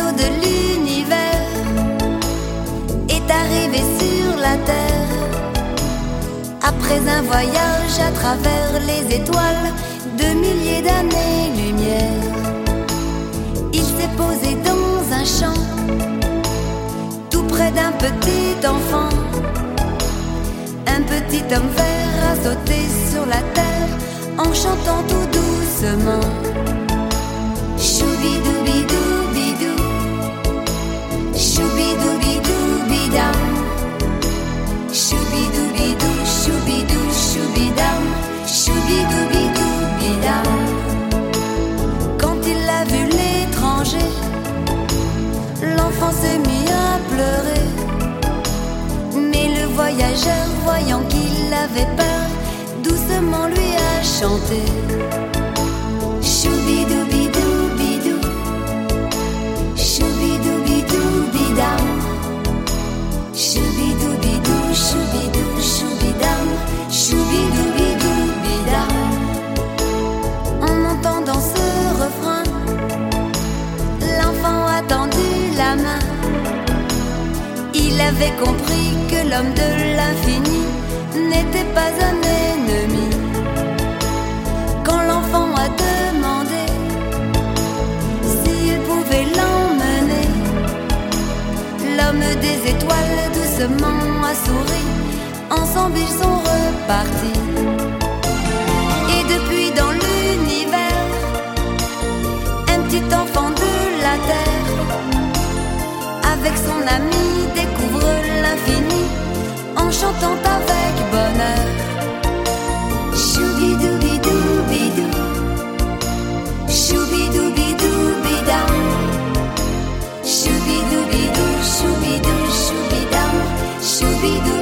bateau de l'univers est arrivé sur la terre. Après un voyage à travers les étoiles de milliers d'années-lumière, il s'est posé dans un champ, tout près d'un petit enfant. Un petit homme vert a sauté sur la terre en chantant tout doucement. Choubidoubidou-bidou, choubidoubidou-bidam, choubidoubidou, choubidou, choubidam, choubidoubidou-bidam. Quand il a vu l'étranger, l'enfant s'est mis à pleurer. Mais le voyageur, voyant qu'il avait peur, doucement lui a chanté. Choubidoubidou-bidou, choubidoubidou-bidam, choubidoubidou, choubidou, choubidam, choubidoubidou-bidam. En entendant ce refrain, l'enfant a tendu la main. Il avait compris que l'homme de l'infini n'était pas un ennemi. Quand l'enfant a demandé s'il pouvait l'emmener, l'homme des étoiles doucement a souri. Ensemble ils sont repartis. Et depuis dans l'univers, un petit enfant de la terre, avec son ami, découvre l'infini en chantant avec bonheur. Choubidoubidou-bidou, choubidoubidou-bidam, choubidoubidou, choubidou, choubidam, choubidou.